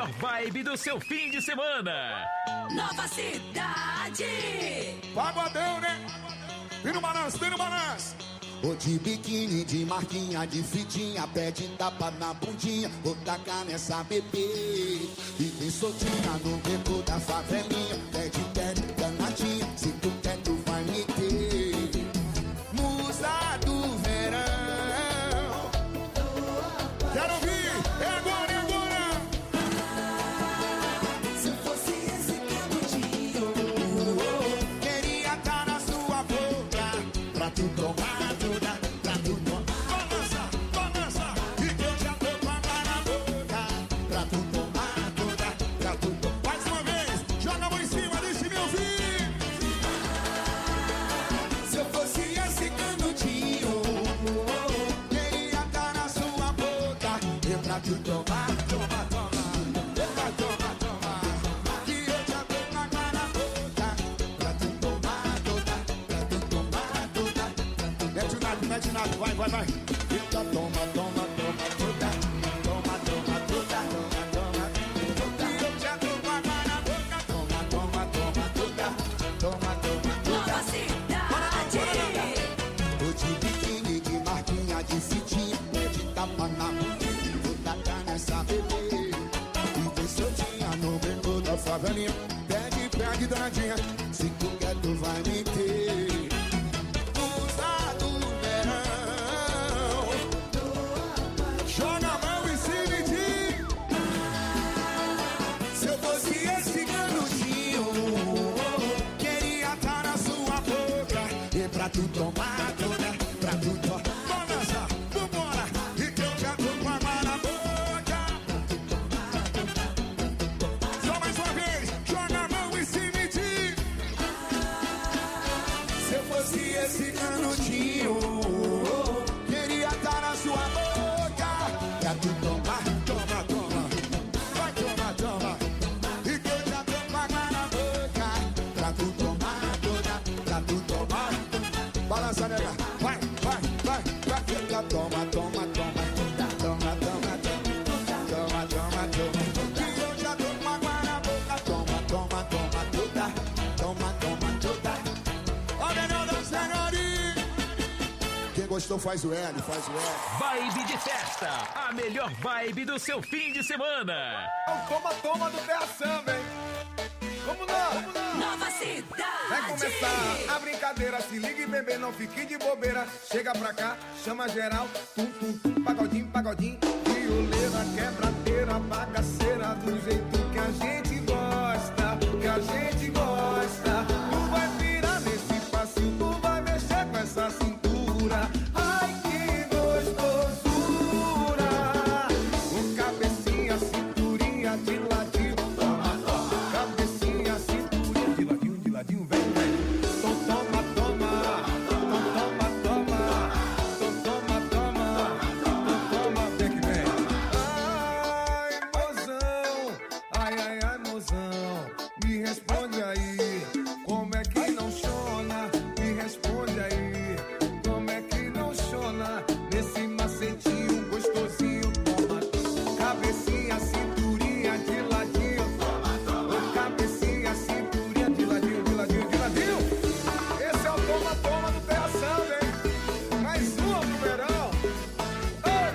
melhor vibe do seu fim de semana. Nova Cidade. Pagodão, né? Vem no balanço, vem no balanço. Ô de biquíni, de marquinha, de fitinha, pede tapa na bundinha, vou tacar nessa bebê. E vem soltinha no beco da favelinha, pede danadinha, se tu quer tu vai me ter. Musa do verão. Quero ouvir, é agora, é agora. Se eu fosse esse canudinho, Queria estar na sua boca, pra tu tomar. Toma, toma, toma. Toma, toma, toma. Que eu já tô com água na boca. Pra tu tomar toda, pra tu tomar toda. Mete nada, vai, vai, vai. Eita, toma, toma, toma toda. Toma, toma, toda, toma, toma. Que eu já tô com água na boca. Toma, toma, toma toda. Toma, toma toda. Nova Cidade. Tô de biquíni, de marquinha, de fitinha, de tapa na bunda. Essa bebê e vem soltinha no beco da favelinha, pede danadinha, se tu quer tu vai me ter. Musa do verão, Joga a mão e se medir. se eu fosse esse canudinho, queria estar na sua boca e pra tu tomar toda, pra tu tomar. Balança, vambora. E que eu já tô com água na boca. Esse canudinho, queria estar na sua boca, pra tu tomar, toma, toma, Vai, toma, toma. e que eu já tô com água na boca, pra tu tomar toda, pra tu tomar. Balança, nega. Vai, vai, vai, vai. Fica, toma, toma, toma, toma, toma, toma, toma, toma, que eu já tô com água na boca, toma, toma, toma, toda, toma, toma, toda. Olha, não, não, senhorinha. Quem gostou faz o L, faz o L. Vibe de festa, a melhor vibe do seu fim de semana. Toma, toma do Terra Samba, hein? Vamos lá, vamos lá. Nova Cidade. Vai começar a brincadeira, se ligue, bebê, não fique de bobeira. Chega pra cá, chama geral, tum, tum, tum, pagodinho, pagodinho. Violeira, quebradeira, bagaceira, do jeito que a gente gosta, que a gente gosta. Tu vai virar nesse passinho, tu vai mexer com essa cintura. Ai, que gostosura. Com cabecinha, cinturinha de ladinho. Toma, toma. Cabecinha, cinturinha de ladinho, vem, vem. Então toma, toma. Então toma, toma. Então toma, toma. Então toma, vem que vem. Ai, mozão. Ai, ai, ai, mozão. Me responde aí. Como é que não chona? Me responde aí. Como é que não chona? Nesse macetinho gostosinho. Toma, cabecinha, cinturinha de ladinho. Toma, toma. Cabecinha, cinturinha de ladinho, de ladinho, de ladinho. Esse é o toma, toma do Terra Samba, hein? Mais uma pro verão. Ei!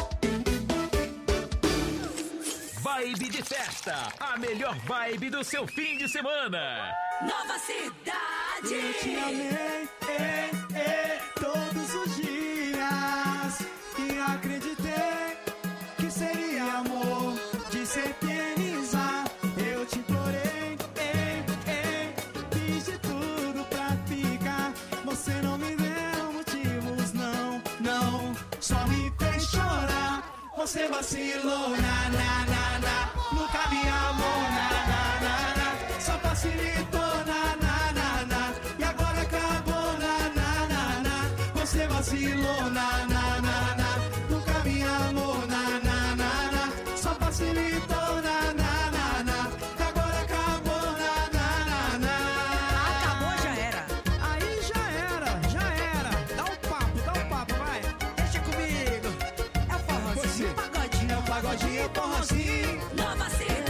Vibe de festa, a melhor vibe do seu fim de semana. Nova Cidade. Eu te amei, todos os dias. E acreditei que seria amor de se eternizar. Eu te implorei, fiz de tudo pra ficar. Você não me deu motivos, não, não. Só me fez chorar. Você vacilou, na. Nunca me amou, na. Só facilitou, na. E agora acabou, na. Você vacilou, na. Nunca me amou, na. Só facilitou, na. Agora acabou, na. Acabou, já era. Aí já era. Dá um papo, vai. Deixa comigo. É o forrozinho, Você. pagodinho. É o pagodinho, porra assim. Nova Cidade.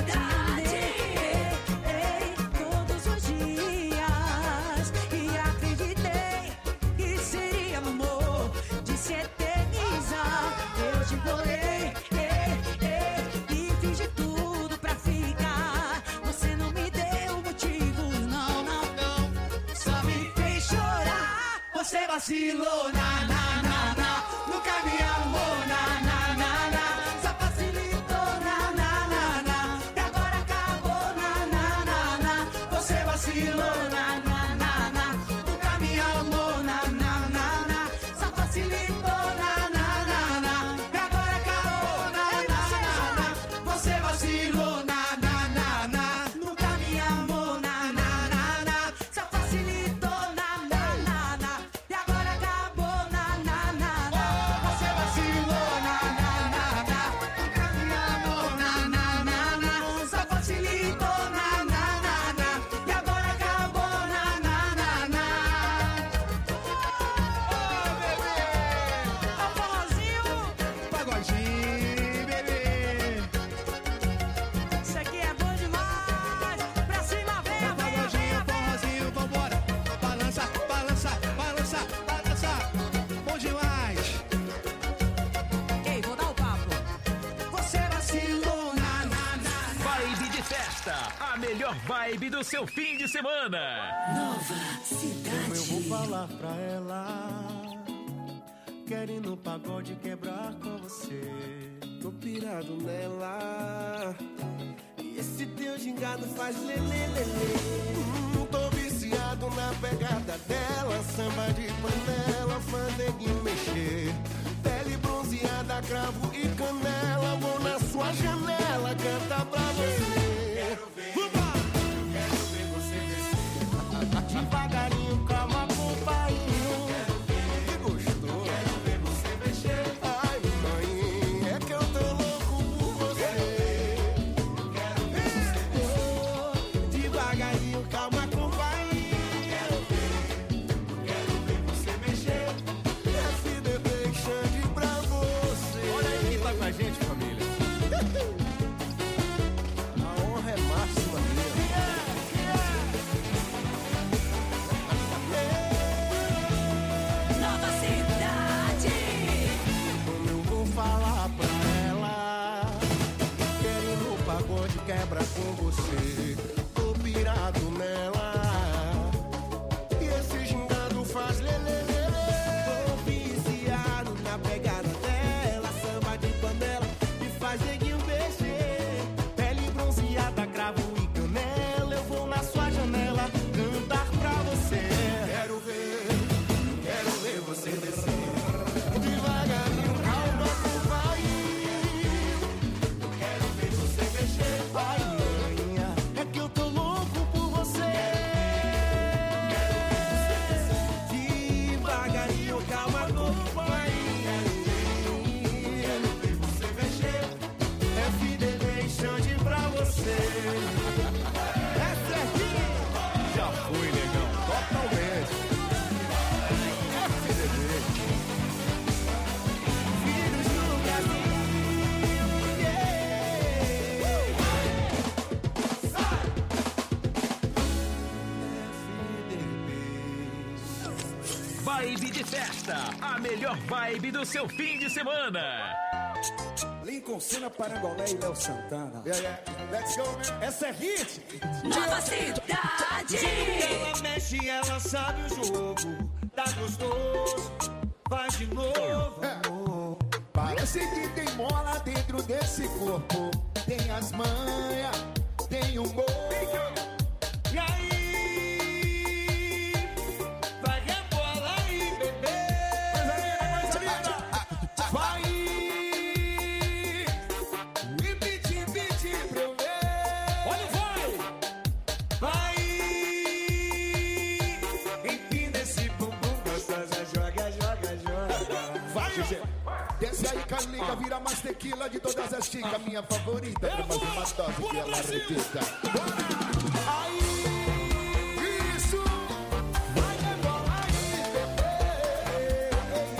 vacilou, na, na, na, na. Nunca me amou, na, na, na, na. Só facilitou, na, na, na, na. E agora acabou, na, na, na, na. Você vacilou, na, na, na, na. Nunca me amou, na, na, na, na. Só facilitou, na, na, na, na. E agora acabou, na, na, na, na. Você vacilou, na, na, na, na. Nunca me amou, na, na, na, na. Só facilitou, na, na, na, na. E agora acabou, na, na, na, na. Você vacilou, na, na, na, na. Nunca me amou, na, na, na, na. Só facilitou, na, na, na, na. E agora acabou, na, na, na, na. Ô, bebê! Ô, forrozinho! Pagodinho, bebê! Isso aqui é bom demais! Pra cima, venha, venha, venha, forrozinho, vambora! Balança, balança, balança, balança! Bom demais! Ei, vou dar o papo! Você vacilou, na, na, na. Vibe de festa, a melhor vibe do seu fim de semana. Nova Eu vou Cidade. falar pra ela. Quero ir no pagode quebrar com você. Tô pirado nela. E esse teu gingado faz lelê. Tô viciado na pegada dela. Samba de panela, fandeguinho mexer. Pele bronzeada, cravo e canela. Vou na sua janela cantar pra você. Quero ver você descer. Devagarinho, calma, companhio. Que gostoso. Quero ver você mexer. Ai, mãe, é que eu tô louco por você. Quero ver você descer. Devagarinho, calma, companhio. Quero ver você mexer. FDB Xande pra você. Olha aí quem tá com a gente, família. A honra é máxima minha. Nova Cidade. Como eu vou falar pra ela? Quero ir no pagode quebra com você. Tô pirado nela. E esse gingado faz lelelele. Tô viciado na pegada dela. Samba de panela me faz neguinho mexer. Pele bronzeada, cravo e canela. Eu vou na sua janela cantar pra você. Quero ver você descer. Devagarinho, calma, vai. Quero ver você mexer. Vai, manhã, é que eu tô louco por você. Devagarinho, calma, vai. Quero ver você mexer. FDB Xande pra você. É certinho. Já fui, negão, totalmente. FDB. Filhos do Brasil, Vibe de festa, a melhor vibe do seu fim de semana. Lincoln Sena, Parangolé e Léo Santana. Let's go, man. Essa é hit. Nova Cidade. Ela mexe, ela sabe o jogo. Tá gostoso, faz de novo. Parece que tem mola dentro desse corpo. Tem as manhas, tem o humor. E aí, vai rebola aí, bebê. Vai! E piti pra eu ver. Olha o vai. Empina esse bumbum gostosa, joga, joga, joga. Vai, Gê. Desce aí, Calica, vira mais tequila de todas as chicas. Minha favorita, pra mais uma dose que ela acredita. Aí, isso! Vai rebolar aí, bebê.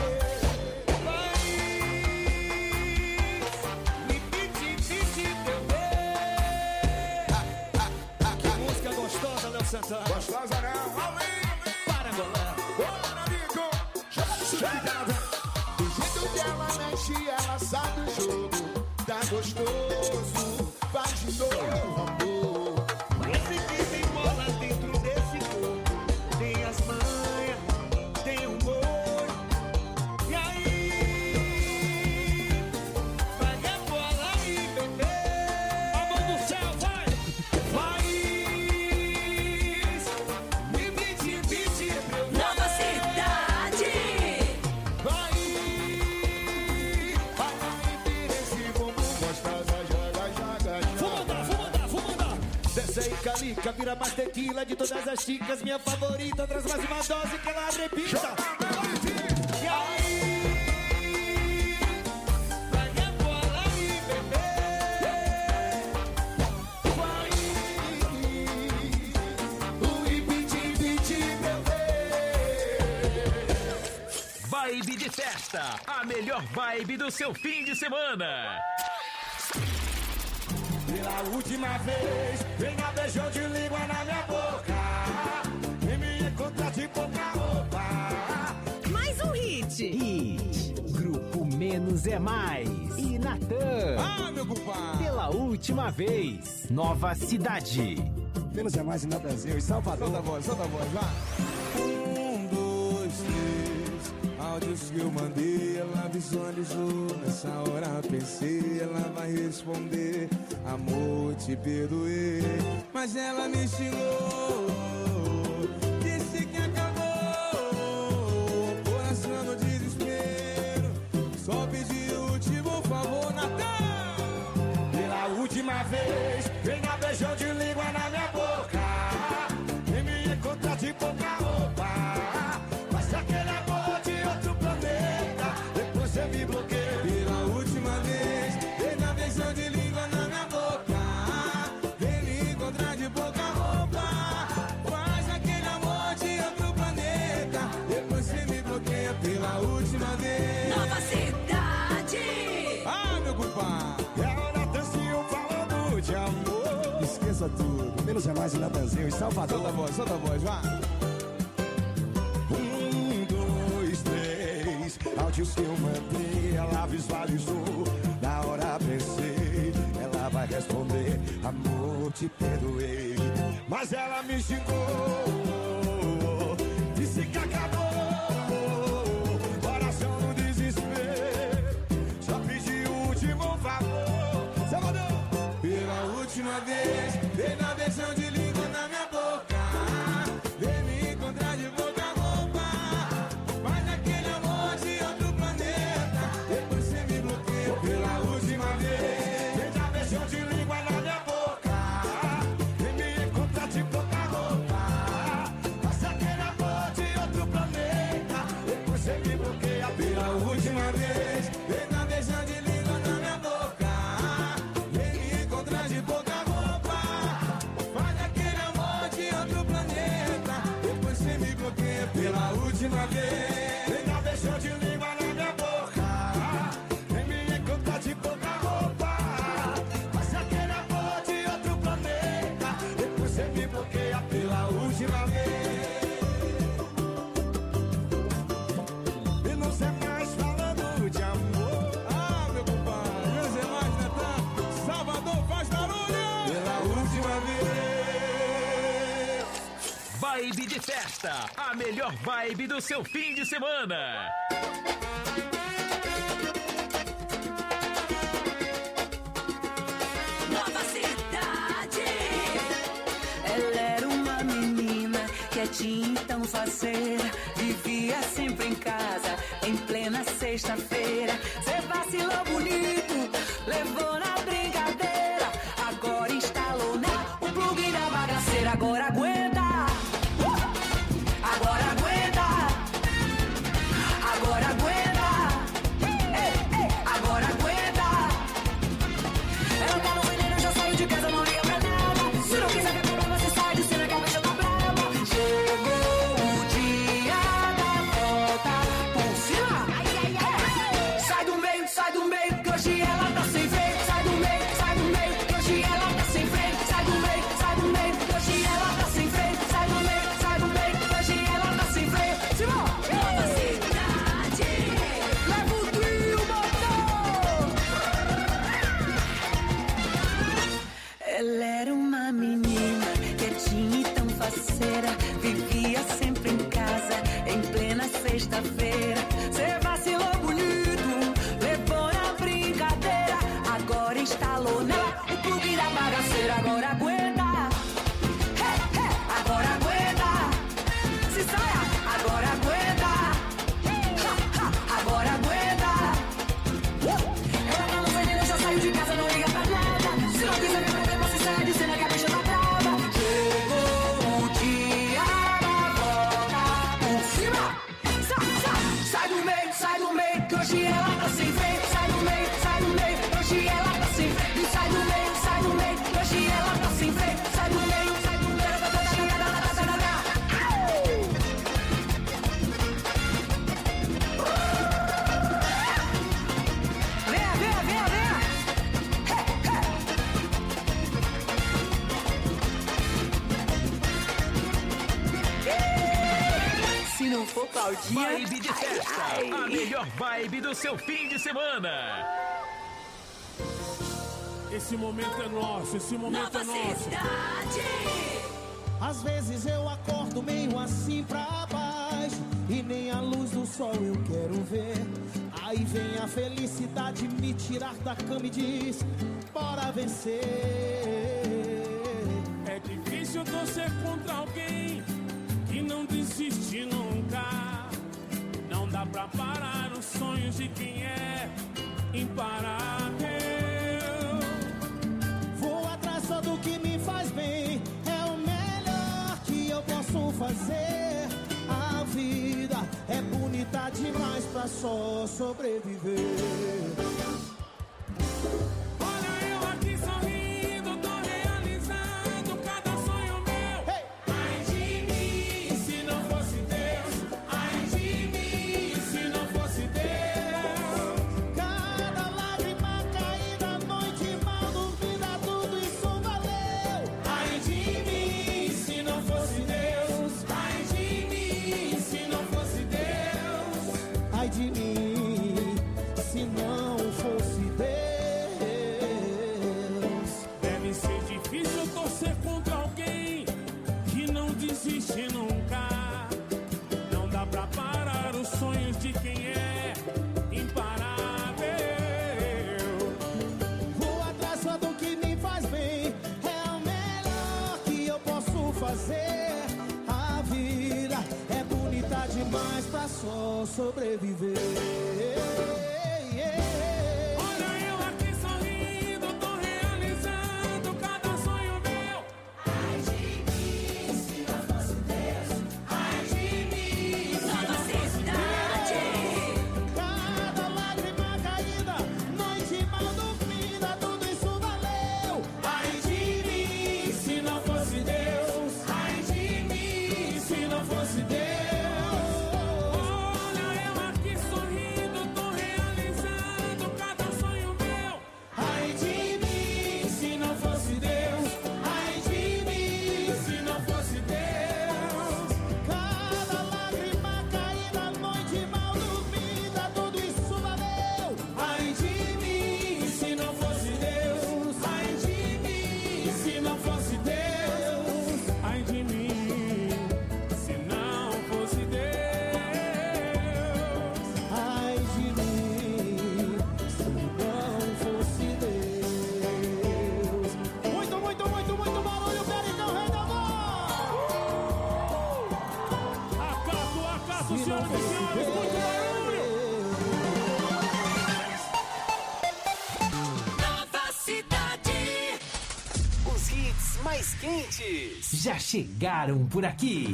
Me piti, bebê. Que música gostosa, Léo Santana. Gostosa, né? Para, Golé. Bora, amigo! Chega! Do jeito que ela mexe, ela sabe o jogo. Tá gostoso, faz de novo, amor. Esse que tem bola dentro desse corpo. Tem as manhas, tem o humor. calica, vira mais tequila de todas as chicas. Minha favorita, traz mais uma dose que ela arrebita. E aí? Vai rebolar e beber. Vai. Ui, piti, beber. Vibe de festa, a melhor vibe do seu fim de semana. Pela última vez, venha beijão de língua na minha boca. E me encontrar de pouca roupa. Mais um hit. Hit, Grupo Menos é Mais e Natan. Ah, meu compadre. Pela última vez, Nova Cidade. Menos é mais em Brasil e Salvador. Solta a voz, vá. 1, 2, 3. Áudios que eu mandei, ela visualizou. Nessa hora pensei, ela vai responder. Amor, te perdoei, mas ela me xingou. Disse que acabou. Coração no desespero. Só pedi o último favor, Natan. Pela última vez, venha beijão de língua na minha boca. E me encontrar de pouca roupa. Mas aquele amor de outro planeta. Depois você me bloqueia. Pela última vez, venha beijão de língua na minha boca. Vem me encontrar de pouca roupa. Faz aquele amor de outro planeta. Depois você me bloqueia pela última vez. Nova Cidade. Ah, meu compadre. É o Natanzinho falando de amor. Esqueça tudo. Menos é mais em Brasil e Salvador. Solta a voz, vá. 1, 2, 3. Áudios que eu mandei, ela visualizou. Na hora pensei, ela vai responder. Amor, te perdoei, mas ela me xingou. Disse que acabou. Coração no desespero. Só pedi o último favor. Salvador. Pela última vez, vem na beijão de língua na minha boca. Vem me encontrar de boca roupa. Faz aquele amor de outro planeta. Depois você me bloqueia pela última vez. Vem dar beijão de língua na minha boca. Vem me encontrar de pouca roupa. Passa aquele amor de outro planeta. Depois você me bloqueia Pela última vez, vem na beijão de língua na minha boca. Vem me encontrar de boca roupa. Faz aquele amor de outro planeta. Depois você me bloqueia pela última vez. Vem dar beijão de língua na minha boca. Vem me encontrar de pouca roupa. Passa aquele amor de outro planeta. Depois você me bloqueia pela última vez. E não sei mais falando de amor. Ah, meu compadre, meus irmãos, Natan, Salvador faz barulho! Pela última vez! Vibe de festa, a melhor vibe do seu fim de semana. Nova Cidade. Ela era uma menina quietinha, tão faceira. Vivia sempre em casa, em plena sexta-feira. Cê vacilou bonito, levou na brincadeira. Agora instalou o plug da bagaceira. Agora aguenta, agora aguenta, agora aguenta, ei, ei, agora aguenta. Ela tá no veneno, já saiu de casa, não liga pra nada. Se não quiser ver problema, você sai de cena que a bicha tá brava. Chegou o dia da volta por cima. Sai do meio, que hoje não for Claudinha... Vibe de festa, a melhor vibe do seu fim de semana. Esse momento é nosso, esse momento Nova é nosso. Cidade. Às vezes eu acordo meio assim pra baixo e nem a luz do sol eu quero ver. Aí vem a felicidade me tirar da cama e diz: bora vencer. É difícil torcer contra alguém que não desiste nunca. Não dá pra parar os sonhos de quem é imparável. Vou atrás só do que me faz bem, é o melhor que eu posso fazer. A vida é bonita demais pra só sobreviver. Olha eu aqui sorrindo, tô realizando cada sonho meu. Hey! Ai de mim, se não fosse Deus. Ai de mim, se não fosse Deus. Cada lágrima caída, noite mal dormida, tudo isso valeu. Ai de mim, se não fosse Deus. Ai de mim, se não fosse Deus. Ai de mim, se não fosse Deus. Deve ser difícil torcer contra alguém que não desiste nunca. Não dá pra parar os sonhos de quem é imparável. Vou atrás só do que me faz bem, é o melhor que eu posso fazer. A vida é bonita demais pra só sobreviver. Olha eu aqui sorrindo, tô realizando cada sonho meu. Ai de mim, se não fosse Deus. Ai de mim, se Nova não fosse Cidade. Cada lágrima caída, noite mal dormida, tudo isso valeu. Ai de mim, se não fosse Deus. Ai de mim, se não fosse Deus. Olha eu aqui sorrindo, tô realizando cada sonho meu. Ai de mim, se não fosse Deus. Ai de mim, se não fosse Deus. Cada lágrima caída, noite mal dormida, tudo isso valeu. Ai de mim, se não fosse Deus. Ai de mim, se não fosse Deus. Ai de mim, se não fosse Deus. Ai de mim, se não fosse Deus. Muito, muito, muito, muito barulho, Pericão, rei da voz. Acaso, senhoras e senhores, muito barulho. Nova Cidade. Os hits mais quentes já chegaram por aqui.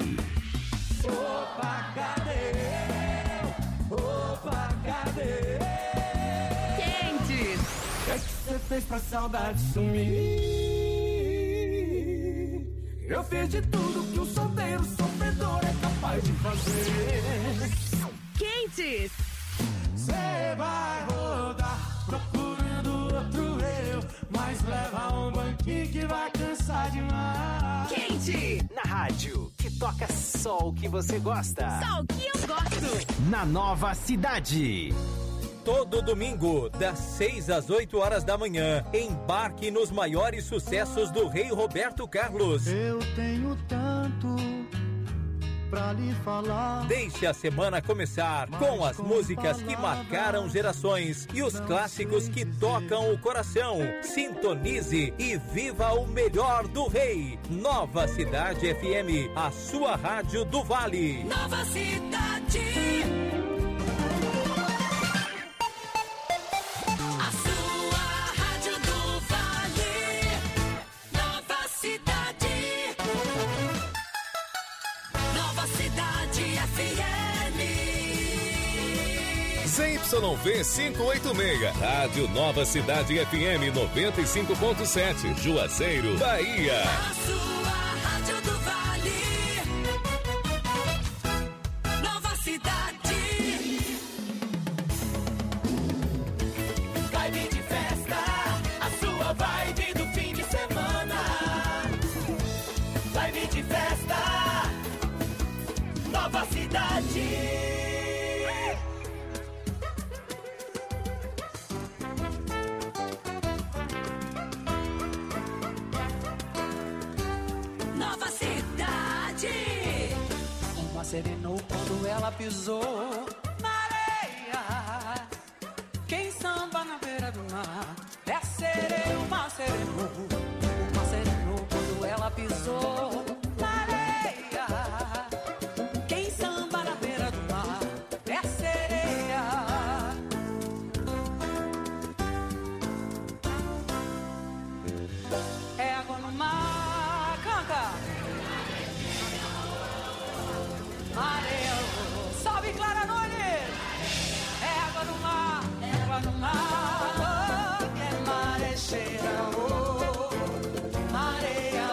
Quentes. O que é que você fez pra saudade sumir? Eu fiz de tudo que um solteiro sofredor é capaz de fazer. Quentes. Você vai rodar procurando outro eu, mas leva um banquinho que vai cansar demais. Quente. Na rádio, que toca só o que você gosta. Só o que eu gosto. Na Nova Cidade. Todo domingo, das 6 às 8 horas da manhã, embarque nos maiores sucessos do rei Roberto Carlos. Eu tenho tanto pra lhe falar. Deixe a semana começar com as músicas que marcaram gerações e os clássicos que tocam o coração. Sintonize e viva o melhor do rei. Nova Cidade FM, a sua rádio do Vale. Nova Cidade. A sua rádio do Vale. Nova Cidade. Nova Cidade FM. ZYV 586, Rádio Nova Cidade FM 95.7, Juazeiro, Bahia. A sua rádio do Vale. Nova Cidade. Vibe de festa, a sua vibe do fim de semana. Vibe de festa, Nova Cidade. cidade. Nova cidade. Uma serenou quando ela pisou na areia. Quem samba na beira do mar é sereia, uma serenou. Uma serenou quando ela pisou na areia. Quem samba na beira do mar é sereia. É água no mar, canta. Areia, salve Clara Nunes. É água no mar, é marecheira, areia,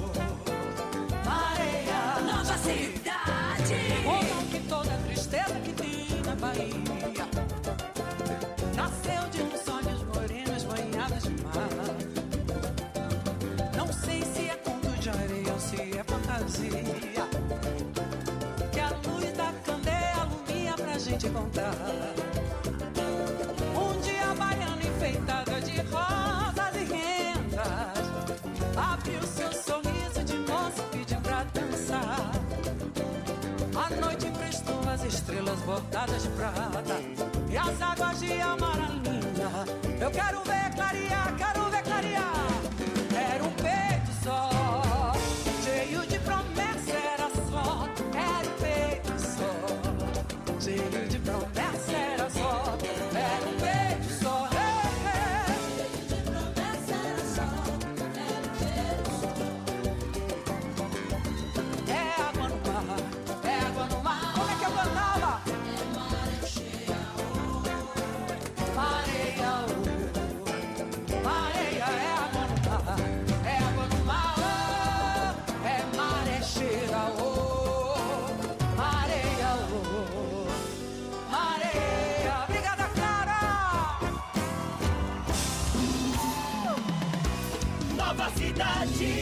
areia. Nova cidade. Contam que toda tristeza que tem na Bahia nasceu de uns sonhos morenas banhadas de mar. Não sei se é conto de areia ou se é fantasia, que a luz da candeia alumia pra gente contar. Um dia a baiana enfeitada de rosas e rendas abriu seu sorriso de moça e pediu pra dançar. A noite emprestou as estrelas bordadas de prata e as águas de amaralina. Eu quero ver clarear, quero ver clarear. Era um peito só, cheio de promessa, era só. Era um peito só, cheio de promessa, era só. Era um peito só, cheio de promessa, era só. Era um peito só. É água no mar, é água no mar. Como é que eu cantava? É marecheira, areia, areia, é água no mar, é água no mar, é marecheira, areia, areia. Obrigada, Clara. Nova cidade.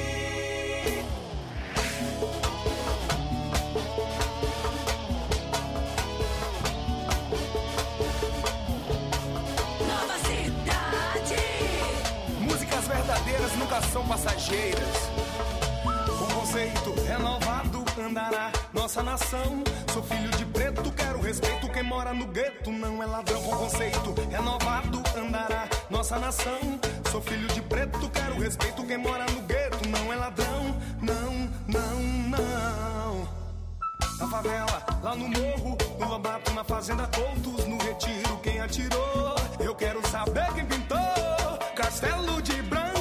Nova cidade. Músicas verdadeiras nunca são passageiras. Com conceito renovado andará nossa nação. Sou filho de preto, quero respeito. Quem mora no gueto não é ladrão. Com conceito renovado andará nossa nação. Sou filho de preto, quero respeito. Quem mora no gueto não é ladrão. Não, não, não. Na favela, lá no morro, no Lobato, na fazenda Coutos, no Retiro, quem atirou? Eu quero saber quem pintou Castelo de Branco.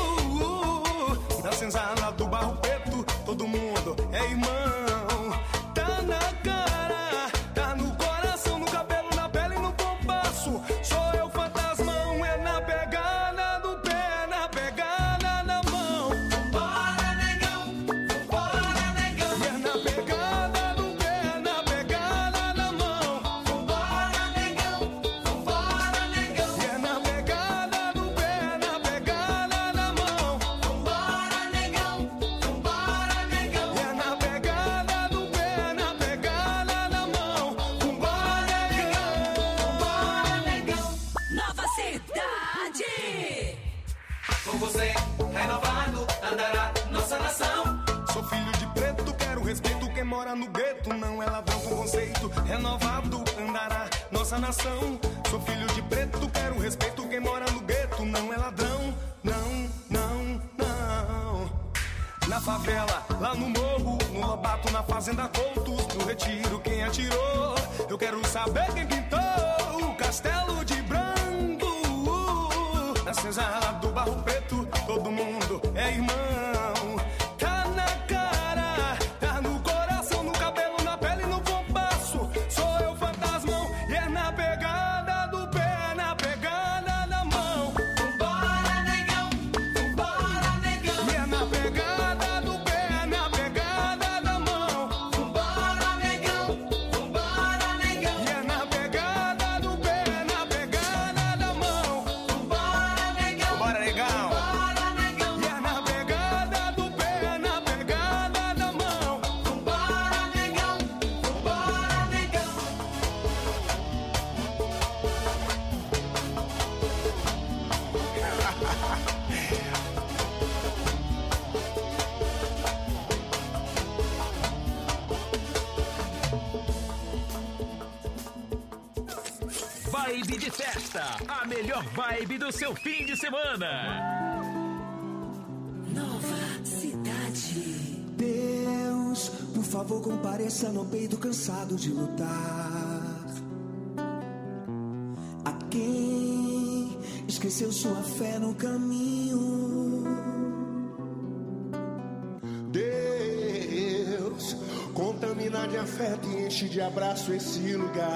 Na senzala do Barro Preto, todo mundo é irmão. Tá na cara, tá no coração, no cabelo, na pele e no compasso. Sou eu fantasmão, é na pegada do pé, na pegada da mão. Vambora, negão, vambora, negão. E é na pegada do pé, na pegada da mão. Vambora, negão, vambora, negão. E é na pegada do pé, na pegada da mão. Vambora, negão, vambora, negão. E é na pegada do pé, na pegada da mão. Vambora, negão, vambora, negão. Nova cidade. Com você, renovado, andará nossa nação. Sou filho de preto, quero respeito. Quem mora no gueto não é ladrão. Com conceito renovado andará nossa nação. Sou filho de preto, quero respeito. Quem mora no gueto não é ladrão. Não, não, não. Na favela, lá no morro, no Lobato, na fazenda Coutos, no Retiro, quem atirou? Eu quero saber quem pintou o Castelo de Branco. Na senzala do Barro Preto, todo mundo é irmão. Tá na cara, tá no coração, no cabelo, na pele e no compasso. Sou eu fantasmão e é na pegada do pé, na pegada da mão. Vambora, negão, vambora, negão. E é na pegada do pé, na pegada da mão. Vambora, negão, vambora, negão. E é na pegada do pé, na pegada da mão. Vambora, negão, Vibe de festa, a melhor vibe do seu fim de semana. Nova Cidade. Deus, por favor, compareça no peito cansado de lutar. A quem esqueceu sua fé no caminho. Deus, contamina de afeto e enche de abraço esse lugar.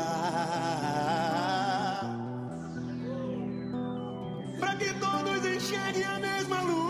Pra que todos enxerguem a mesma luz.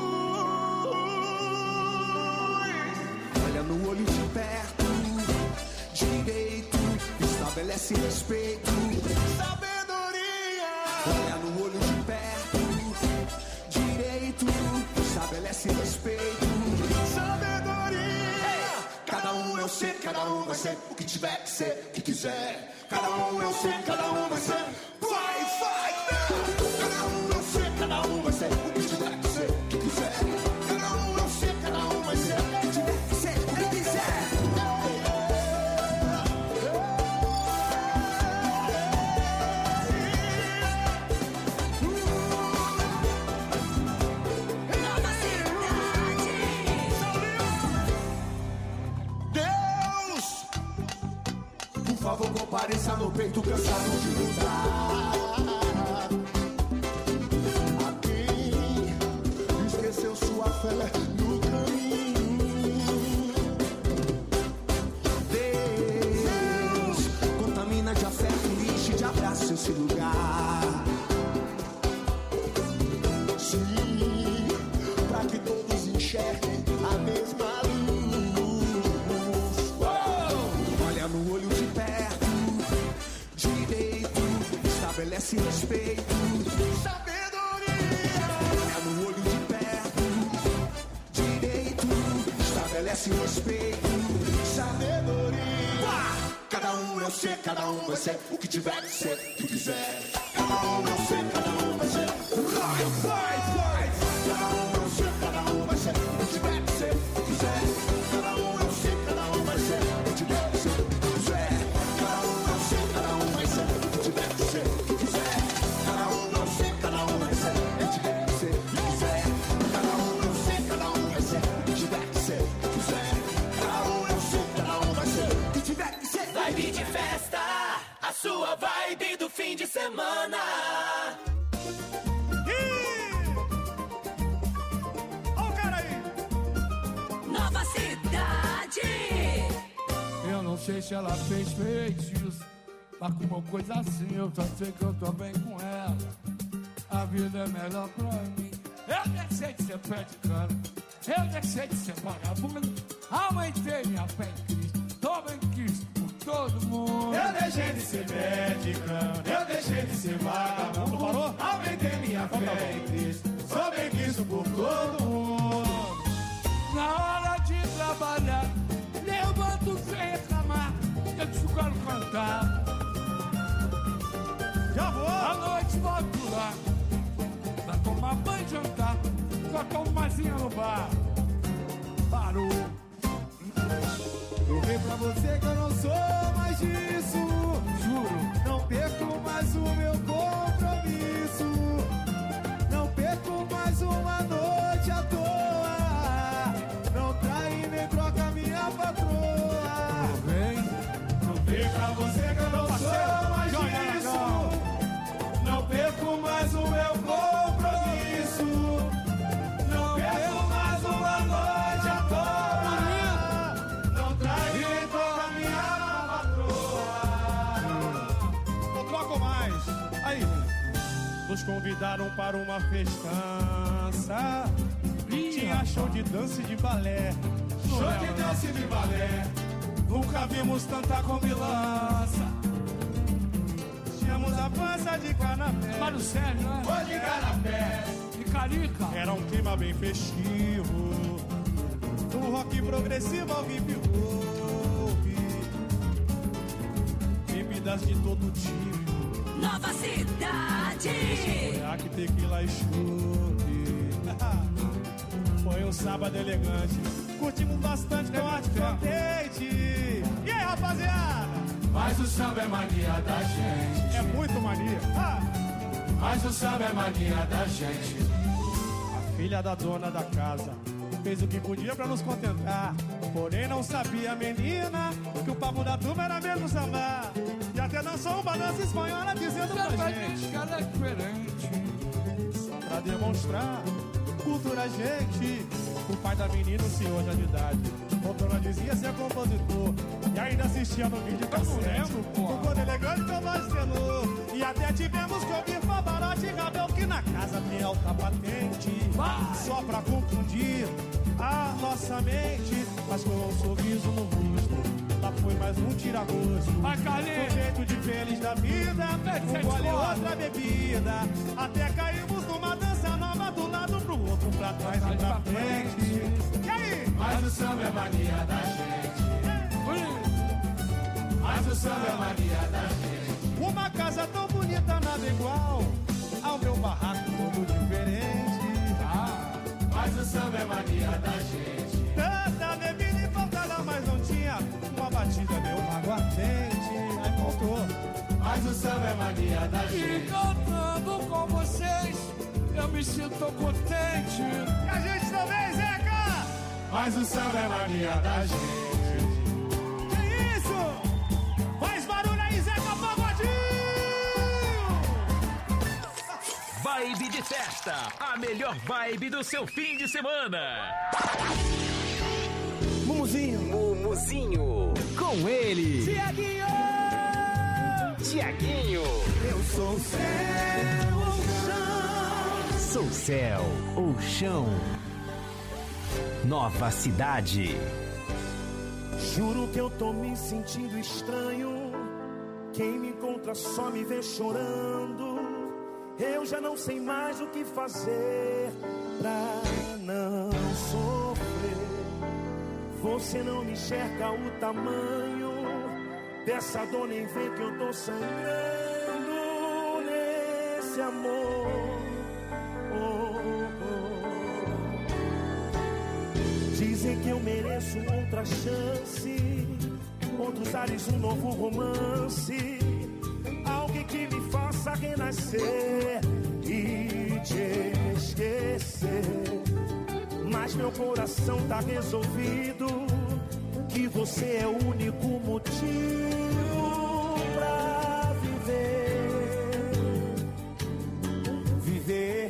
Olha no olho de perto, direito, estabelece respeito, sabedoria. Olha no olho de perto, direito, estabelece respeito, sabedoria. Cada um eu sei, cada um vai ser o que tiver que ser, o que quiser. Cada um eu sei, cada um vai ser. Vai, vai, cada um eu sei, cada um vai ser o que tiver que ser, o que quiser. Cada um eu sei, cada um vai ser o que tiver que ser, o que quiser. por favor, compareça no peito cansado de lutar. A quem esqueceu sua fé no caminho. Deus, contamina de afeto e enche de abraço esse lugar. Sim, pra que todos enxerguem a mesma luz. Olha no olho de perto, direito, estabelece respeito, sabedoria. Olha no olho de perto, direito, estabelece respeito, sabedoria. Cada um eu sei, cada um vai ser o que tiver que ser, o que quiser. Cada um eu sei, cada um vai ser. Vai, vai, vai. Cada um eu sei, cada um vai ser o que tiver que ser, o que quiser. Cada um eu sei, cada um vai ser o que tiver que ser, o que quiser. Cada um eu sei, cada um vai ser o que tiver que ser, o que quiser. Cada um eu sei, cada um vai ser o que tiver que ser, o que quiser. Cada um eu sei, cada um vai ser o que tiver que ser, o que quiser. Cada um eu sei, cada um vai ser o que tiver que ser. Vibe de festa, a sua vibe do fim de semana. Ó o cara aí. Nova Cidade. Eu não sei se ela fez feitiço, mas com uma coisa assim eu só sei que eu tô bem com ela. A vida é melhor pra mim. Eu deixei de ser pé de cana, eu deixei de ser vagabundo, aumentei minha fé em Cristo, tô bem quisto por todo mundo. Eu deixei de ser médica, eu deixei de ser vagabundo, parou? Aumentei minha fé em Cristo, sou bem quisto por todo mundo. Na hora de trabalhar, levanto sem reclamar, eu te quero cantar. Já vou! À noite volto lá, pra tomar banho e jantar, só tomo mazinha no bar. Parou. Provei pra você que eu não sou mais disso. Juro. Não perco mais o meu compromisso. Não perco mais uma noite à toa. Não trai nem troca minha patroa. Provei pra você que eu não sou mais disso. Não perco mais o meu compromisso. Não perco mais uma noite à toa. Não trai nem troca minha patroa. Não troco mais. Aí, nos convidaram para uma festança. Tinha show de dança e de balé. Show de dança e de balé. Nunca vimos tanta comilança. Tínhamos a pança de canapé. Mário Sérgio, né? Foi de canapé. De Carica. Era um clima bem festivo. Um rock progressivo ao vivo. Bebidas de todo tipo. Nova Cidade. Conhaque, tequila e chope. Foi um sábado elegante. Curtimos bastante com arte contente. E aí, rapaziada? Mas o samba é mania da gente. É muito mania. Mas o samba é mania da gente. A filha da dona da casa fez o que podia pra nos contentar. Porém não sabia a menina que o papo da turma era mesmo samba. E até dançou uma dança espanhola dizendo pra gente que ela é diferente. só pra demonstrar cultura, gente. O pai da menina, um senhor já de idade, o dona dizia ser compositor e ainda assistia no vídeo cassete. Um cor elegante com voz de tenor. E até tivemos que ouvir Pavarotti e Ravel, que na casa tem alta patente. Só pra confundir a nossa mente, mas com um sorriso no rosto, lá foi mais um tira-gosto. Um jeito de feliz da vida, um gole outra bebida, até caímos numa dança nova do lado pro outro, pra trás e pra frente. E aí? Mas o samba é mania da gente. Mas o samba é mania da gente. Uma casa tão bonita, nada igual ao meu barraco todo diferente. Mas o samba é mania da gente. Tanta bebida e faltada, mas não tinha uma batida, deu uma aguardente. Aí faltou. Mas o samba é mania da gente. E cantando com vocês, eu me sinto contente. E a gente também, Zeca! Mas o samba é mania da gente. Que isso? Faz barulho aí, Zeca Pagodinho! Vibe de festa, a melhor vibe do seu fim de semana. Mumuzinho, com ele, Tiaguinho. Eu sou céu ou chão. Sou céu ou chão. Nova Cidade. Juro que eu tô me sentindo estranho. Quem me encontra só me vê chorando. Eu já não sei mais o que fazer pra não sofrer. Você não me enxerga o tamanho dessa dor, nem vê que eu tô sangrando nesse amor. Dizem que eu mereço outra chance, outros ares, um novo romance, alguém que me faça renascer e te esquecer. Mas meu coração tá resolvido, que você é o único motivo pra viver. Viver.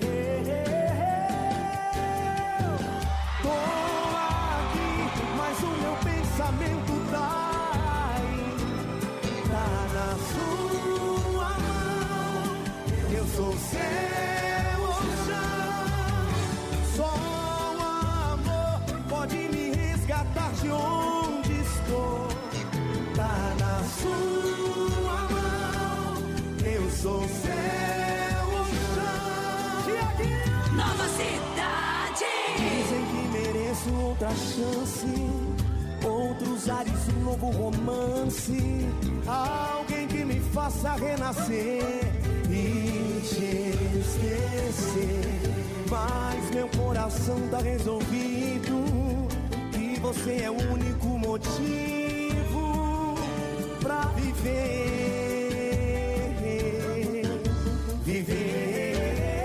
Tô aqui, mas o meu pensamento tá aí, tá na sua mão. Eu sou seu chão, só o amor pode me resgatar de onde estou. Tá na sua mão, eu sou seu chão. Nova Cidade. Dizem que mereço outra chance, outros ares, um novo romance, alguém que me faça renascer e te esquecer. Mas meu coração tá resolvido, que você é o único motivo pra viver. Viver.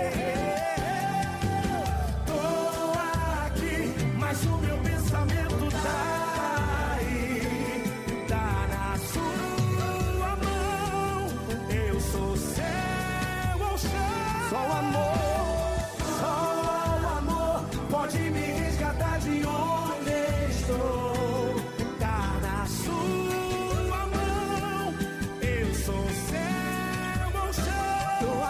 Tô aqui, mas o meu pensamento tá aí, tá na sua mão. Eu sou seu ao chão. Só o amor pode me resgatar de onde estou. Tá na sua mão. Eu sou seu ao chão. Tô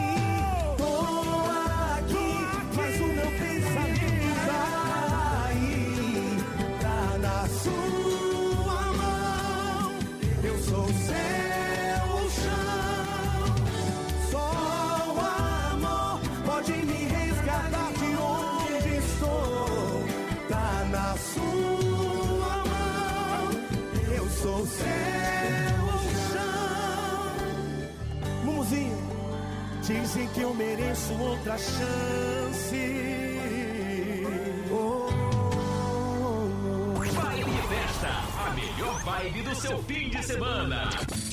aqui, mas o meu pensamento tá aí, tá na sua mão. Eu sou seu ao chão. Só o amor pode me resgatar de onde estou. Tá na sua mão. Eu sou seu chão. Mumuzinho, dizem que eu mereço outra chance. Vibe de festa, a melhor vibe do seu fim de semana.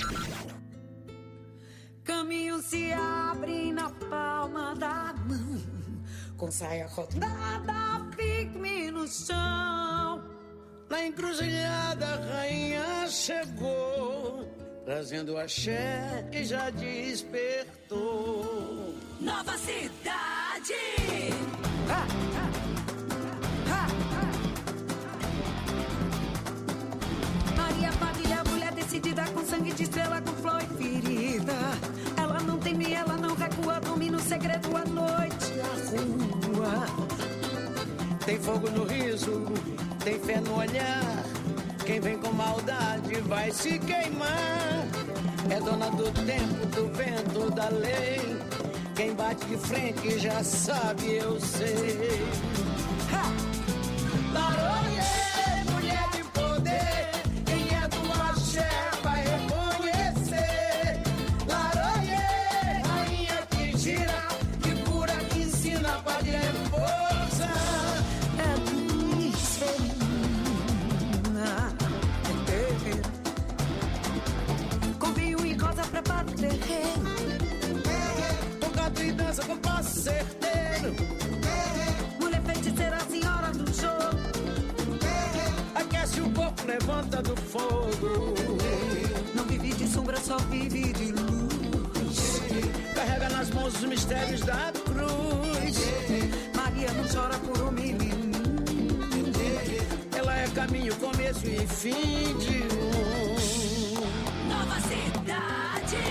Caminho se abre na palma da mão, com saia rodada, fique-me no chão. Na encruzilhada a rainha chegou, trazendo axé que já despertou. Nova cidade. Maria Padilha, mulher decidida, com sangue de estrela, com flor e ferida. Ela não teme, ela não recua, domina o segredo à noite, a rua. Tem fogo no riso, tem fé no olhar. Quem vem com maldade vai se queimar. É dona do tempo, do vento, da lei. Quem bate de frente já sabe, eu sei. Laroie, mulher de poder, quem é do axé vai reconhecer. Laroie, rainha que gira, que cura, que ensina, padre é força. É luz feminina, com vinho e rosa prepara o terreno. Tocado e dança com passo certeiro. Mulher feiticeira, senhora do jogo. Aquece o corpo, levanta do fogo. Não vive de sombra, só vive de luz. Carrega nas mãos os mistérios da cruz. Maria não chora por um menino. Ela é caminho, começo e fim de um. Nova cidade.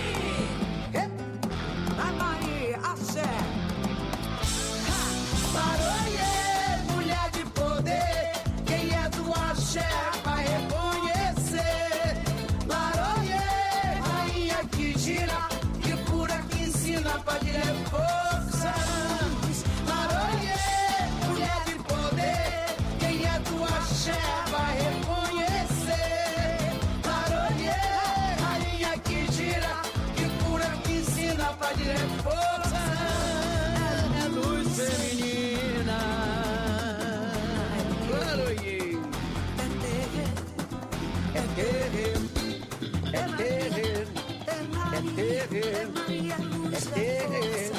A Maria, axé. Laroie, mulher de poder, quem é do axé vai reconhecer. Laroie, rainha que gira, que cura, que ensina, padre é força. Laroie, mulher de poder, quem é do axé vai reconhecer. Laroie, rainha que gira, que cura, que ensina, padre é força. É luz feminina. Laroie. É terreiro, é terreiro, é terreiro, é terreiro.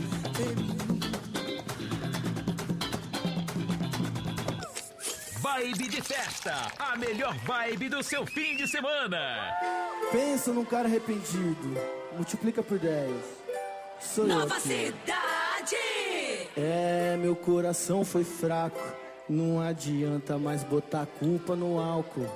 Vibe de festa, a melhor vibe do seu fim de semana. Pensa num cara arrependido, multiplica por 10. Sou eu Nova aqui. cidade. É, meu coração foi fraco, não adianta mais botar a culpa no álcool.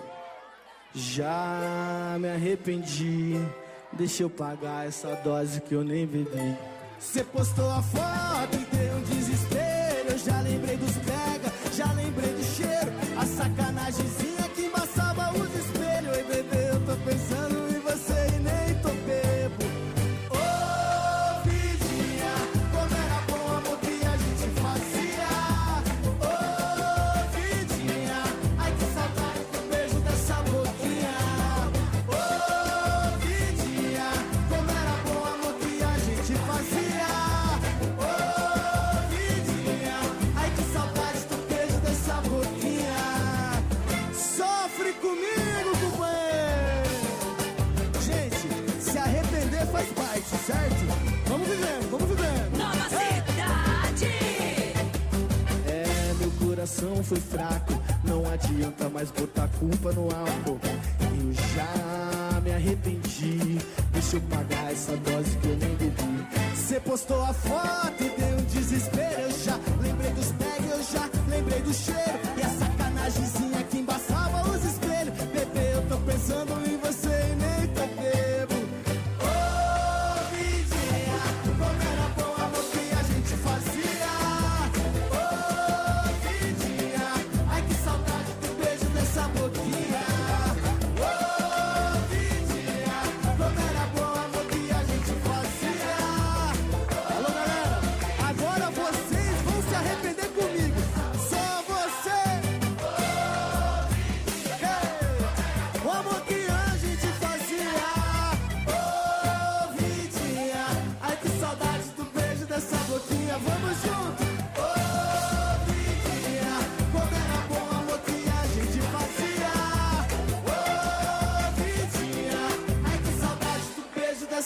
Já me arrependi, deixa eu pagar essa dose que eu nem bebi. Cê postou a foto e deu um desespero, eu já lembrei dos pega, já lembrei do cheiro, a sacanagemzinha que embaçava os espelhos. Ei, bebê, eu tô pensando em você e nem tô bebo. Ô, vidinha, como era bom o amor que a gente fazia. Ô, vidinha, ai que saudade do beijo dessa boquinha. Ô, vidinha, como era bom o amor que a gente fazia. Ô, vidinha, ai que saudade do beijo dessa boquinha. Sofre comigo, companheiro. Gente, se arrepender faz parte, certo? Vamos vivendo, vamos vivendo. Nova cidade. É, meu coração foi fraco, não adianta mais botar a culpa no álcool. Eu já me arrependi, deixa eu pagar essa dose que eu nem bebi. Cê postou a foto e deu um desespero, eu já lembrei dos pegs, eu já lembrei do cheiro, e a sacanagemzinha que embaçava os espelhos. Bebê, eu tô pensando em você e nem tô bebo. Ô, vidinha, como era bom o amor que a gente fazia. Ô, vidinha, ai que saudade do beijo dessa boquinha. Ô, vidinha, como era bom o amor que a gente fazia. Alô, galera, agora vocês vão se arrepender comigo. Só você.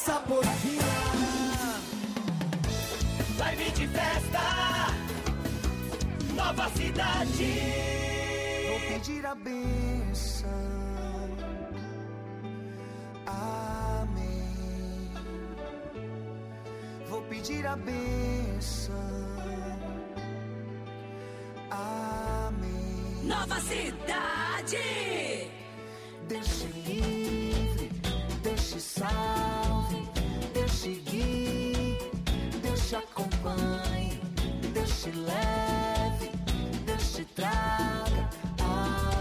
essa porquinha. Vibe de festa, Nova Cidade. Vou pedir a bênção. Amém. Vou pedir a bênção. Amém. Nova Cidade. Deus te livre, Deus te salve, Deus te guie, Deus te acompanhe, Deus te leve, Deus te traga a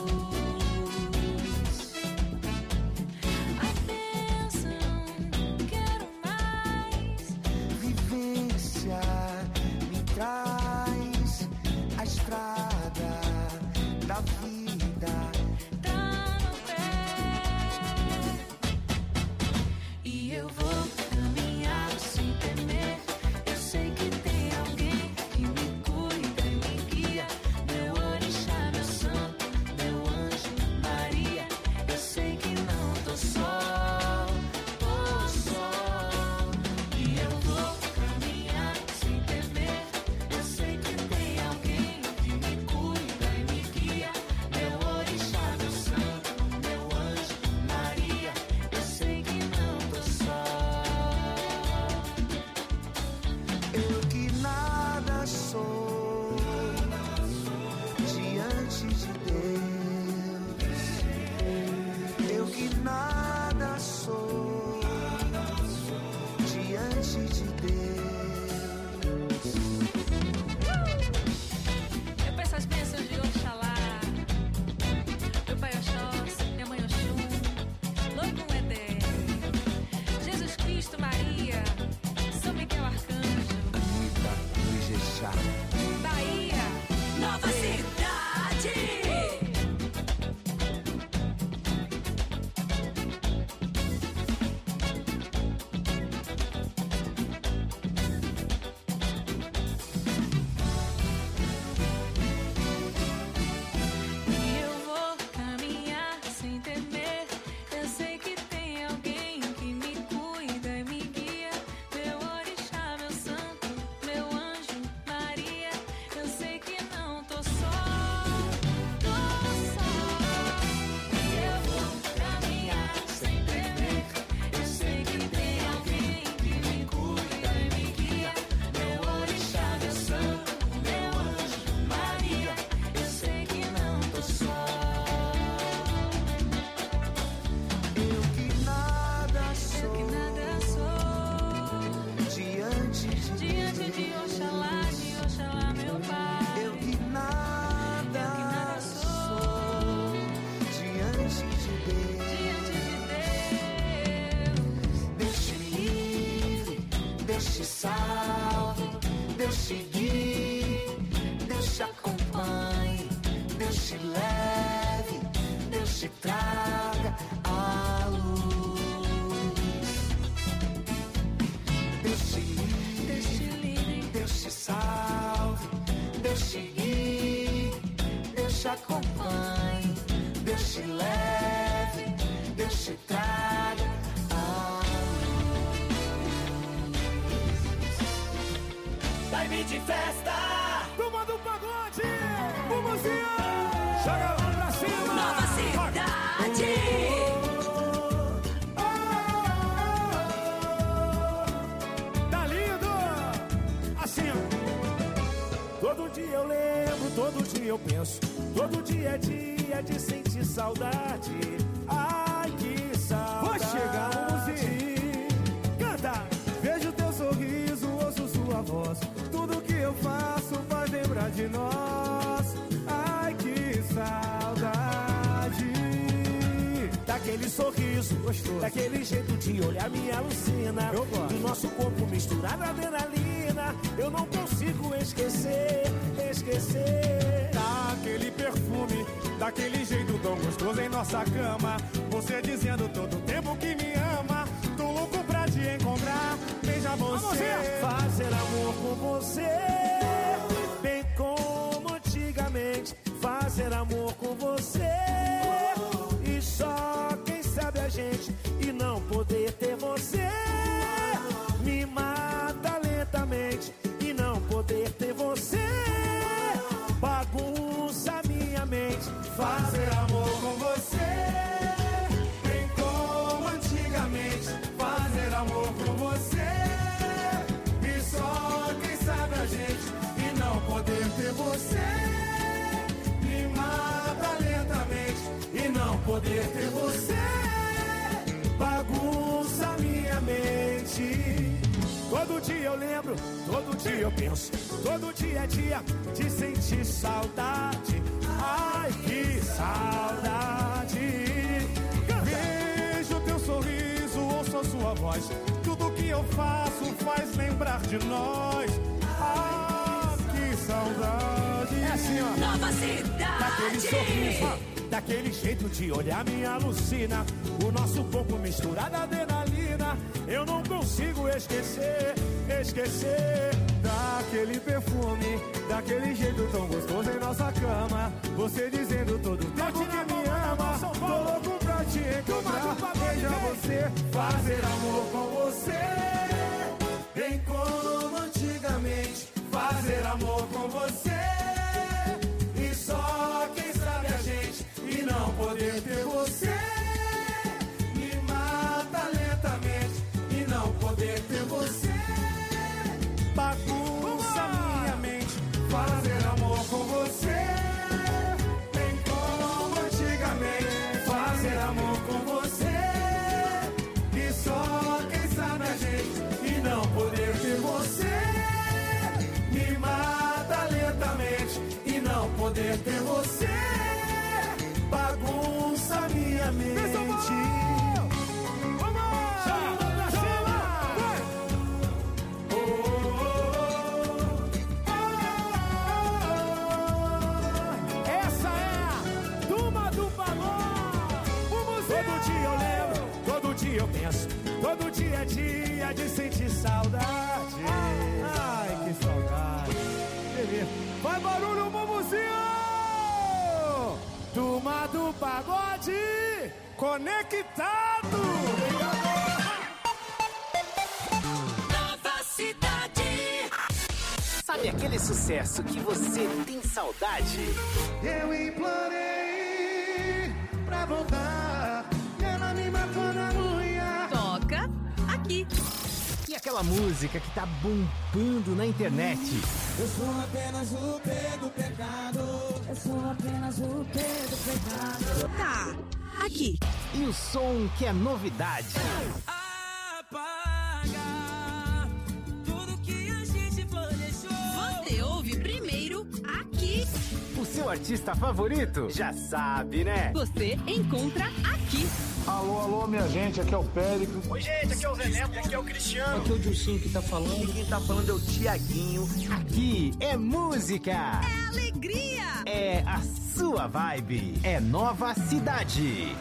luz. A bênção, quero mais. Vivência me traz a estrada da vida. E eu vou caminhar sem temer. Eu sei que tem alguém que me cuida e me guia. Meu orixá, meu santo, meu anjo, Maria. Eu sei que não tô só, tô só. E eu vou caminhar sem temer. Eu sei que tem alguém que me cuida e me guia. Meu orixá, meu santo, meu anjo, Maria. Eu sei que não tô só. Eu que nada sou diante de Deus. Eu que nada sou diante de Deus. Eu peço as bênçãos de Oxalá, meu pai Oxóssi, minha mãe Oxum, Logum Edé, Jesus Cristo, Maria, São Miguel Arcanjo, Anitta, Ijexá. Bahia, Nova Cidade. E eu vou caminhar sem temer. Eu sei que tem alguém que me cuida e me guia. Meu orixá, meu santo, meu anjo, Maria. Eu sei que não tô só, tô só. E eu vou caminhar sem temer. Eu sei que tem alguém que me cuida e me guia. Meu orixá, meu santo, meu anjo, Maria. Eu sei que não tô só. Eu que nada sou Diante de Oxalá, meu pai. Eu que nada sou diante de Deus. Deus te livre, Deus te salve, Deus te guie, Deus te acompanhe, Deus te leve, Deus te traga a luz. Deus te livre, Deus te salve, Deus te guie, Deus te acompanhe, Deus te leve, Deus te traga a luz. Vibe de festa, Turma do pagode, o Muzinho. Joga lá pra cima. Nova Cidade. Tá lindo! Assim, ó. Todo dia eu lembro, todo dia eu penso. Todo dia é dia de sentir saudade. Ai, que saudade. Vai chegar, Muzinho. Canta! Vejo teu sorriso, ouço sua voz. Tudo que eu faço faz lembrar de nós. Ai, que saudade. Daquele sorriso gostoso, daquele jeito de olhar me alucina. Do nosso corpo misturado a adrenalina. Eu não consigo esquecer. Daquele perfume, daquele jeito tão gostoso em nossa cama. Você dizendo todo tempo que me ama. Tô louco pra te encontrar. Beija você, fazer amor com você. Bem como antigamente, fazer amor com você. E só quem sabe a gente e não poder ter você. poder ter você bagunça minha mente. Todo dia eu lembro, todo dia eu penso, todo dia é dia de sentir saudade. Ai, que saudade. Vejo teu sorriso, ouço a sua voz. Tudo que eu faço faz lembrar de nós. Ah, que saudade. É assim, ó. Nova Cidade. Daquele sorriso, daquele jeito de olhar me alucina. O nosso corpo misturado a adrenalina. Eu não consigo esquecer daquele perfume, daquele jeito tão gostoso em nossa cama. Você dizendo todo tempo que me ama. Tô louco pra te encontrar, beijar você, fazer amor com você. Bem como antigamente, fazer amor com você. E só quem sabe a gente, e não poder ter você. Me mata lentamente, e não poder ter você. Bagunça minha mente, fazer amor com você. Bem como antigamente, fazer amor com você. E só quem sabe a gente, e não poder ter você. Me mata lentamente, e não poder ter você. Bagunça minha mente. Eu penso, todo dia é dia de sentir saudade. Ai, que saudade. Vai barulho, Mumuzinho! Turma do Pagode, conectado! Nova Cidade. Sabe aquele sucesso que você tem saudade? Eu implorei pra voltar, ela me matou na unha. Toca aqui. E aquela música que tá bombando na internet? Eu sou apenas o P do pecado. Eu sou apenas o P do pecado. Tá, aqui. E o som que é novidade? Apagar tudo que a gente planejou. Você ouve primeiro aqui. O seu artista favorito? Já sabe, né? Você encontra aqui. Alô, alô, minha gente, aqui é o Périco. Oi, gente, aqui é o Zeneto, aqui é o Cristiano. Aqui é o Dilcinho que tá falando. E quem tá falando é o Tiaguinho. Aqui é música. É alegria. É a sua vibe. É Nova Cidade.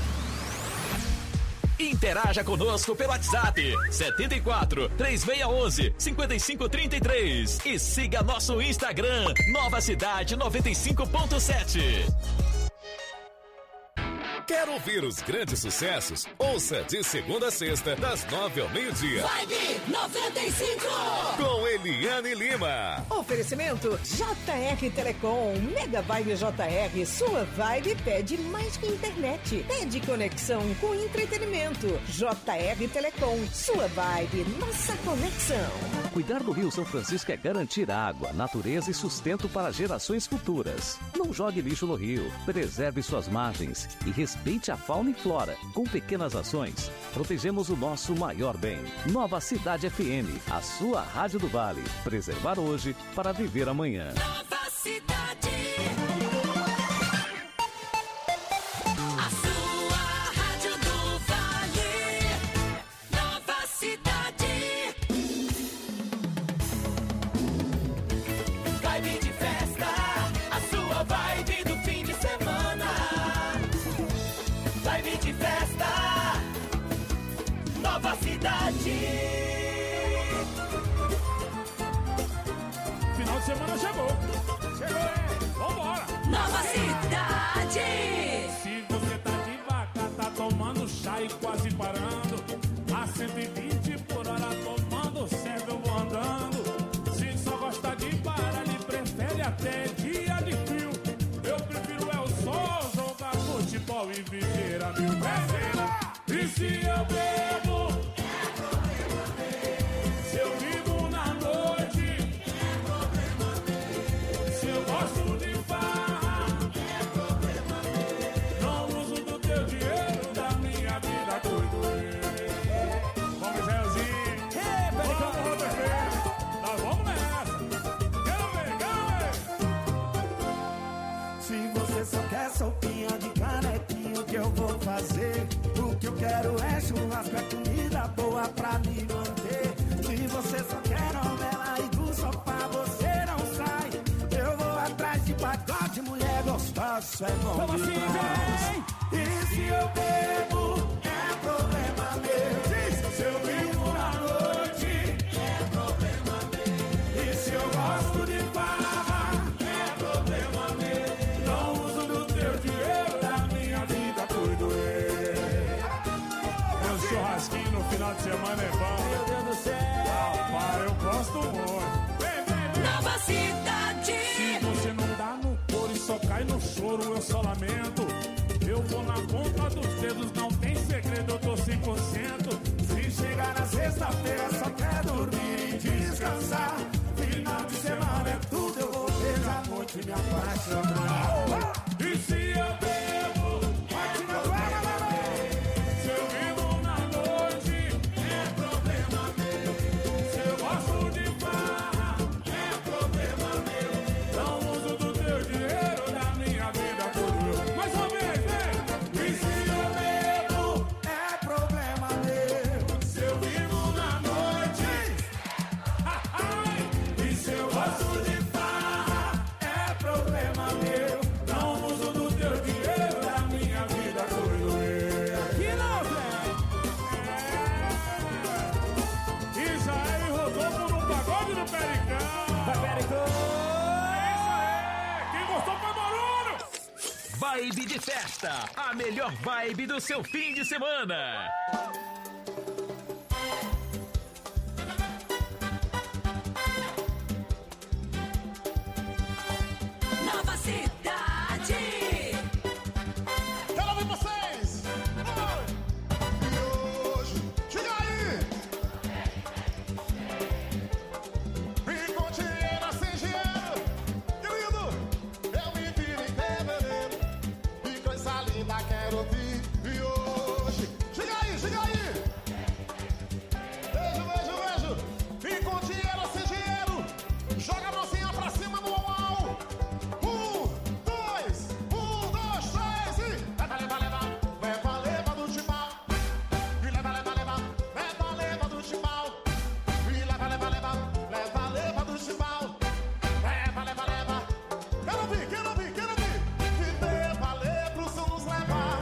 Interaja conosco pelo WhatsApp 74 3611 5533 e siga nosso Instagram Nova Cidade 95.7. Quer ouvir os grandes sucessos? Ouça de segunda a sexta, das 9 ao meio-dia. Vibe 95! Com Eliane Lima. Oferecimento JR Telecom. Mega Vibe JR. Sua vibe pede mais que internet. Pede conexão com entretenimento. JR Telecom. Sua vibe, nossa conexão. Cuidar do Rio São Francisco é garantir água, natureza e sustento para gerações futuras. Não jogue lixo no rio. Preserve suas margens e respeite a fauna e flora. Com pequenas ações, protegemos o nosso maior bem. Nova Cidade FM, a sua rádio do Vale. Preservar hoje para viver amanhã. Nova Cidade. A sua rádio do Vale. Nova Cidade. Vibe de festa. A sua vibe do fim de semana. Vibe de festa, Nova Cidade. Final de semana chegou. Vambora. Nova Cidade. Se você tá devagar, tá tomando chá e quase parando. A 120 por hora tomando, sempre eu vou andando. Se só gosta de parar, ele prefere até dia de frio. Eu prefiro é o sol, jogar futebol e viver a mil. E se eu bebo, é problema meu. Se eu vivo na noite, é problema meu. Se eu gosto de farra, é problema meu. Não uso do ela pra me manter. Se você só quer novela e do sofá você não sai, eu vou atrás de pagode, mulher gostosa, isso é bom Como assim, demais. E se eu bebo, é problema meu. Se eu vivo na noite, é problema meu. E se eu gosto de farra, é problema meu. Não uso do teu dinheiro, da minha vida por doer. Meu churrasquinho no final de semana é bom. Meu Deus do céu. Rapaz, eu gosto muito. Nova Cidade. Se você não dá no couro e só cai no choro, eu só lamento. Eu vou na ponta dos dedos, não tem segredo, eu tô 100%. Se chegar na sexta-feira, só quer dormir e descansar. Final de semana é tudo, eu vou beijar muito e me apaixonar. E se eu bebo, bate meu guarda, se eu vivo na noite, é problema meu. Se eu gosto de farra, é problema meu. Não uso do teu dinheiro, da minha vida por eu. Mais uma vez, vem! E se eu bebo, é problema meu. se eu vivo na noite, E se eu gosto de farra, é problema meu. não uso do teu dinheiro, da minha vida por doer. Que não, Zé? Israel e Rodolfo no pagode do Pericão. É isso aí! Quem gostou foi Moruro! Vibe de festa, a melhor vibe do seu fim de semana. Nova Cidade. Quero ouvir vocês! E hoje, chega aí! Me conte era sem dinheiro, querido! Eu me viro em fevereiro, e coisa linda quero ouvir. E hoje, chega aí, chega aí! Beijo, beijo, beijo! Me conte era sem dinheiro, joga a mãozinha pra cima no uau! 1, 2, 3 e leva, leva, leva, leva, leva do chimbal. E leva, leva, leva, leva, leva do chimbal. E leva, leva, leva, leva, leva do chimbal. Leva, leva, leva. Quero ouvir, quero ouvir, quero ouvir. Que dê valer pro som nos levar.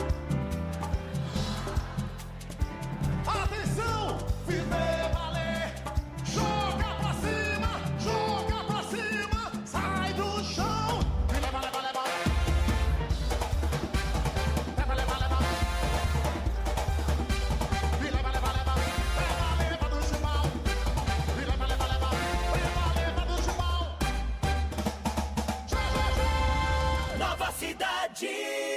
Atenção, que dê valer. Joga pra cima, sai do chão. E leva, leva, leva. Leva, leva, leva. E leva, leva, leva. Leva, leva do chimbal. E leva, leva, leva. Leva, leva do chimbal. Nova Cidade.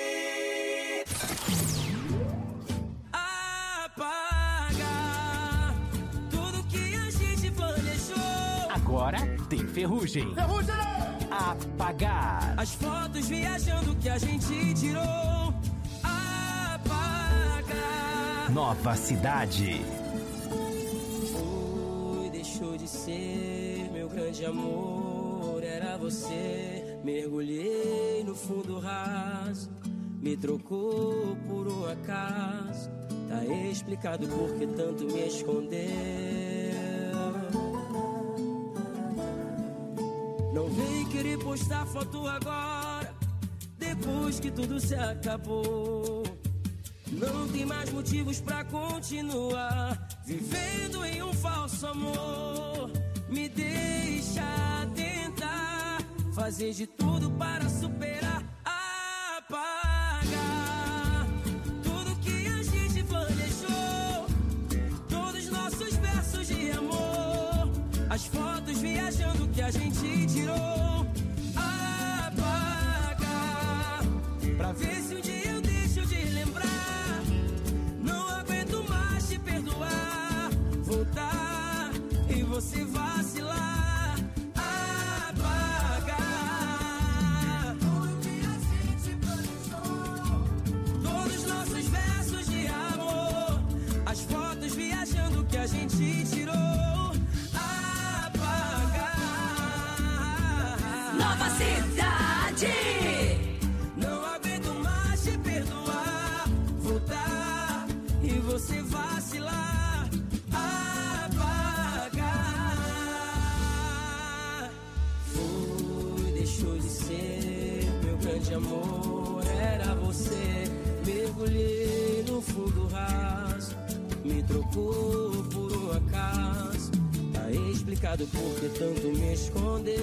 Apagar tudo que a gente planejou. Agora tem ferrugem. Apagar. As fotos viajando que a gente tirou. Apagar. Nova Cidade. Foi, deixou de ser meu grande amor. Era você. Mergulhei no fundo raso. Me trocou por um acaso. Tá explicado por que tanto me escondeu. Não vem querer postar foto agora, depois que tudo se acabou. Não tem mais motivos pra continuar vivendo em um falso amor. Me deixa tentar fazer de tudo para superar. Apagar tudo que a gente planejou, todos nossos versos de amor, as fotos viajando que a gente tirou. Apagar pra ver se um dia eu deixo de lembrar. Não aguento mais te perdoar, voltar e você vacilar. Que a gente tirou. Apagar. Nova Cidade. Não aguento mais te perdoar, voltar e você vacilar. trocou por um acaso. Tá explicado por que tanto me escondeu.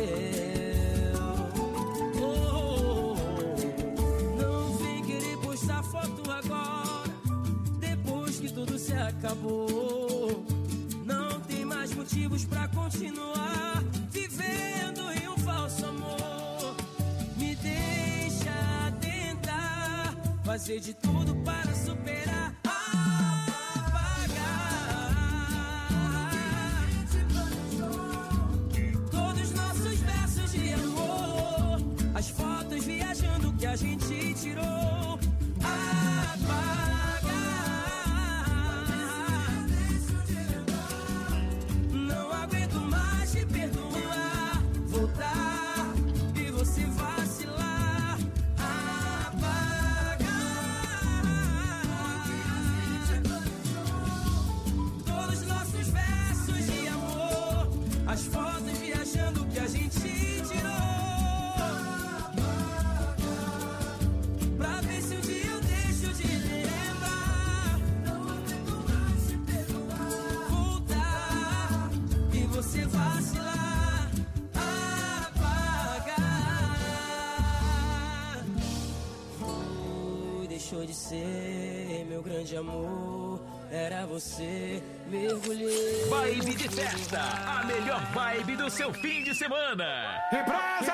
Não vem querer postar foto agora, depois que tudo se acabou. Não tem mais motivos pra continuar vivendo em um falso amor. Me deixa tentar fazer de tudo para superar. As fotos viajando que a gente tirou. Apagar. Não aguento mais te perdoar. Voltar e você vacilar. Apagar. Todos os nossos versos de amor. As fotos viajando que a gente tirou. Você vacilar, apagar. Deixou de ser meu grande amor. Era você, mergulhei. Vibe de festa, a melhor vibe do seu fim de semana. Empresa,